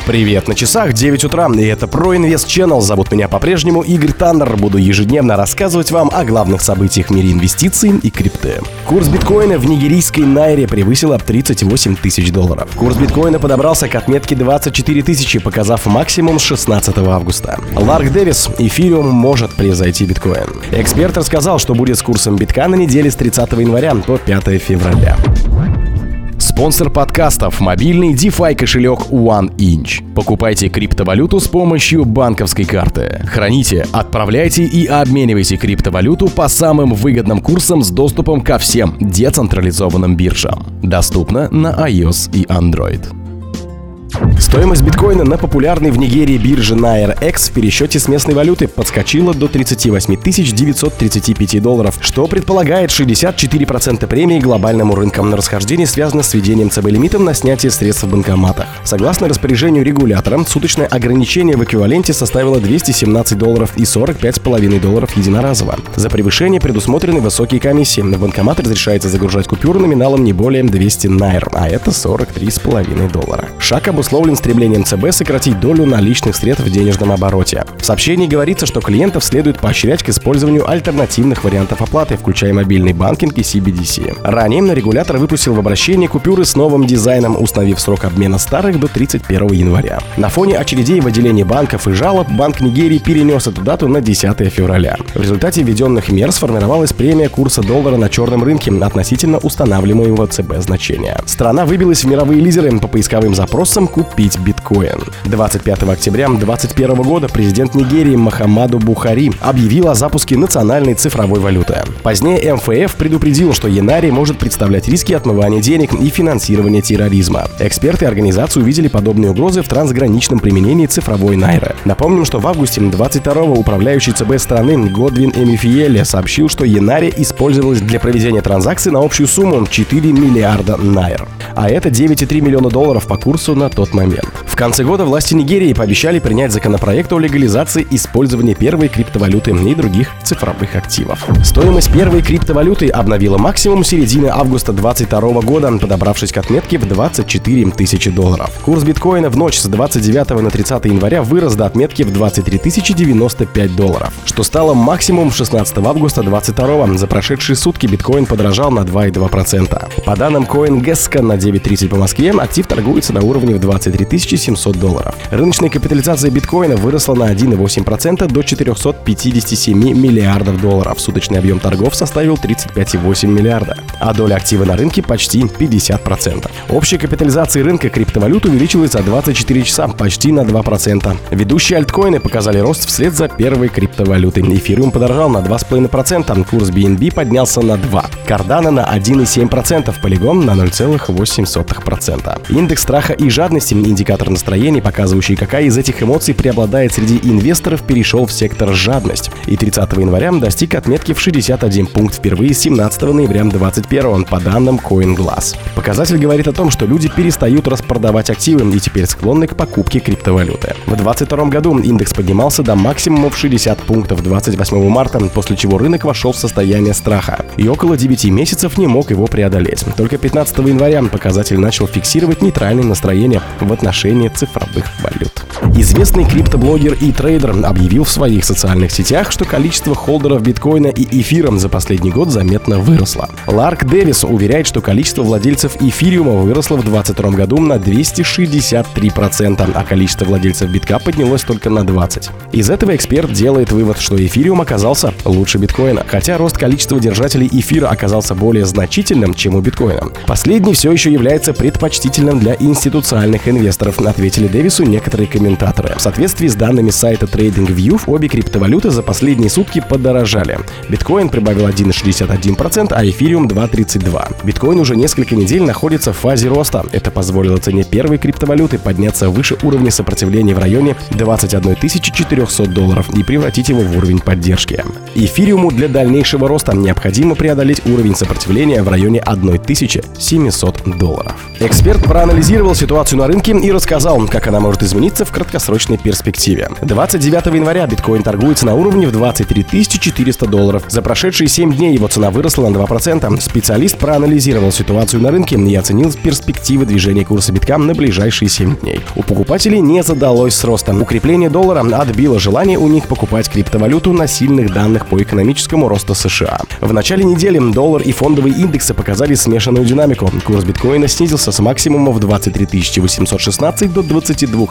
Привет, на часах 9 утра, и это ProInvest Channel. Зовут меня по-прежнему Игорь Таннер. Буду ежедневно рассказывать вам о главных событиях в мире инвестиций и крипты. Курс биткоина в нигерийской найре превысил $38 тысяч. Курс биткоина подобрался к отметке 24 тысячи, показав максимум с 16 августа. Ларк Дэвис: эфириум может превзойти биткоин. Эксперт рассказал, что будет с курсом битка на неделе с 30 января по 5 февраля. Спонсор подкастов — мобильный DeFi кошелек OneInch. Покупайте криптовалюту с помощью банковской карты. Храните, отправляйте и обменивайте криптовалюту по самым выгодным курсам с доступом ко всем децентрализованным биржам. Доступно на iOS и Android. Стоимость биткоина на популярной в Нигерии бирже NairaX в пересчете с местной валюты подскочила до $38 935, что предполагает 64% премии глобальному рынку. На расхождение связано с введением ЦБ-лимитом на снятие средств в банкоматах. Согласно распоряжению регулятора, суточное ограничение в эквиваленте составило $217 и $45,5 единоразово. За превышение предусмотрены высокие комиссии. В банкомат разрешается загружать купюры номиналом не более 200 найр, а это $43,5. Шаг обусловлен стремлением ЦБ сократить долю наличных средств в денежном обороте. В сообщении говорится, что клиентов следует поощрять к использованию альтернативных вариантов оплаты, включая мобильный банкинг и CBDC. Ранее регулятор выпустил в обращение купюры с новым дизайном, установив срок обмена старых до 31 января. На фоне очередей в отделении банков и жалоб Банк Нигерии перенес эту дату на 10 февраля. В результате введенных мер сформировалась премия курса доллара на черном рынке относительно устанавливаемого ЦБ значения. Страна выбилась в мировые лидеры по поисковым запросам «Купить биткоин». 25 октября 2021 года президент Нигерии Мухаммаду Бухари объявил о запуске национальной цифровой валюты. Позднее МФФ предупредил, что январь может представлять риски отмывания денег и финансирования терроризма. Эксперты организации увидели подобные угрозы в трансграничном применении цифровой найры. Напомним, что в августе 22-го управляющий ЦБ страны Годвин Эмифиеле сообщил, что январь использовалась для проведения транзакций на общую сумму 4 миллиарда найр. А это $9,3 миллиона по курсу на тот момент. В конце года власти Нигерии пообещали принять законопроект о легализации использования первой криптовалюты и других цифровых активов. Стоимость первой криптовалюты обновила максимум середины августа 2022 года, подобравшись к отметке в $24 тысячи. Курс биткоина в ночь с 29 на 30 января вырос до отметки в $23 095, что стало максимумом 16 августа 2022. За прошедшие сутки биткоин подорожал на 2,2%. По данным CoinGecko, на 9:30 по Москве актив торгуется на уровне в $23 700. Рыночная капитализация биткоина выросла на 1,8% до $457 миллиардов. Суточный объем торгов составил 35,8 миллиарда, а доля актива на рынке почти 50%. Общая капитализация рынка криптовалют увеличилась за 24 часа почти на 2%. Ведущие альткоины показали рост вслед за первой криптовалютой. Эфириум подорожал на 2,5%, курс BNB поднялся на 2%, Cardano на 1,7%, Polygon на 0,8%. Индекс страха и жадности, индикатор настроений, показывающий, какая из этих эмоций преобладает среди инвесторов, перешел в сектор жадность и 30 января достиг отметки в 61 пункт впервые с 17 ноября 2021 по данным CoinGlass. Показатель говорит о том, что люди перестают распродавать активы и теперь склонны к покупке криптовалюты. В 2022 году индекс поднимался до максимума в 60 пунктов 28 марта, после чего рынок вошел в состояние страха и около 9 месяцев не мог его преодолеть. Только 15 января показатель начал фиксировать нейтральное настроение в отношении цифровых валют. Известный криптоблогер и трейдер объявил в своих социальных сетях, что количество холдеров биткоина и эфира за последний год заметно выросло. Ларк Дэвис уверяет, что количество владельцев эфириума выросло в 2022 году на 263%, а количество владельцев битка поднялось только на 20%. Из этого эксперт делает вывод, что эфириум оказался лучше биткоина, хотя рост количества держателей эфира оказался более значительным, чем у биткоина. Последний все еще является предпочтительным для институциональных инвесторов, ответили Дэвису некоторые комментаторы. В соответствии с данными сайта TradingView, обе криптовалюты за последние сутки подорожали. Биткоин прибавил 1,61%, а эфириум 2,32%. Биткоин уже несколько недель находится в фазе роста. Это позволило цене первой криптовалюты подняться выше уровня сопротивления в районе $21 400 и превратить его в уровень поддержки. Эфириуму для дальнейшего роста необходимо преодолеть уровень сопротивления в районе $1700. Эксперт проанализировал ситуацию на рынке и рассказал, как она может измениться в краткосрочной перспективе. 29 января биткоин торгуется на уровне в $23 400. За прошедшие 7 дней его цена выросла на 2%. Специалист проанализировал ситуацию на рынке и оценил перспективы движения курса битка на ближайшие 7 дней. У покупателей не задалось с ростом. Укрепление доллара отбило желание у них покупать криптовалюту на сильных данных по экономическому росту США. В начале недели доллар и фондовые индексы показали смешанную динамику. Курс биткоина снизился с максимума в 23 816 до 22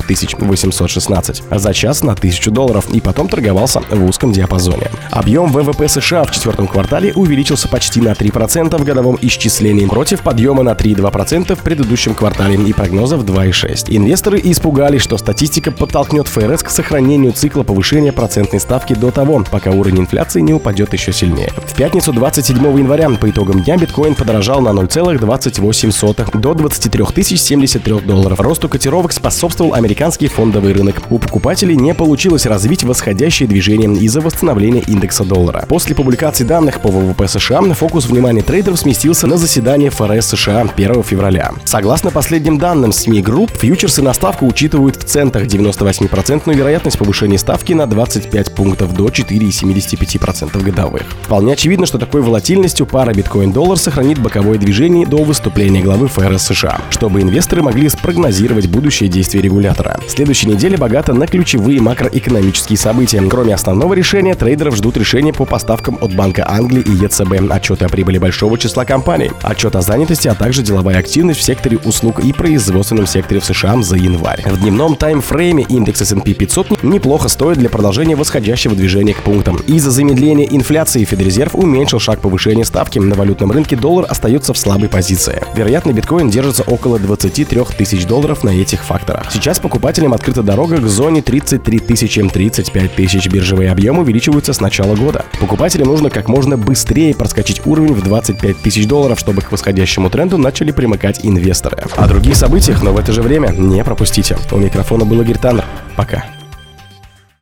816 за час на $1000 и потом торговался в узком диапазоне. Объем ВВП США в четвертом квартале увеличился почти на 3% в годовом исчислении против подъема на 3,2% в предыдущем квартале и прогнозов 2,6%. Инвесторы испугались, что статистика подтолкнет ФРС к сохранению цикла повышения процентной ставки до того, пока уровень инфляции не упадет еще сильнее. В пятницу 27 января по итогам дня биткоин подорожал на 0,28 до $23 073. Росту котировок способствовал американский фондовый рынок. У покупателей не получилось развить восходящее движение из-за восстановления индекса доллара. После публикации данных по ВВП США фокус внимания трейдеров сместился на заседание ФРС США 1 февраля. Согласно последним данным СМИ Групп, фьючерсы на ставку учитывают в центах 98% вероятность повышения ставки на 25 пунктов до 4,75% годовых. Вполне очевидно, что такой волатильностью пара биткоин-доллар сохранит боковое движение до выступления главы ФРС США, чтобы инвесторы могли спрогнозировать будущее действия регулятора. Следующая неделя богата на ключевые макроэкономические события. Кроме основного решения, трейдеров ждут решения по поставкам от Банка Англии и ЕЦБ, отчеты о прибыли большого числа компаний, отчет о занятости, а также деловая активность в секторе услуг и производственном секторе в США за январь. В дневном таймфрейме индекс S&P 500 неплохо стоит для продолжения восходящего движения к пунктам. Из-за замедления инфляции Федрезерв уменьшил шаг повышения ставки. На валютном рынке доллар остается в слабой позиции. Вероятно, биткоин держится около $23 000 на этих факторах. Сейчас покупателям открыта дорога к зоне 33 000 – 35 000. Биржевые объемы увеличиваются с начала года. Покупателям нужно как можно быстрее проскочить уровень в $25 000, чтобы к восходящему тренду начали примыкать инвесторы. О других событиях, но в это же время не пропустите. У микрофона был Игорь Таннер. Пока.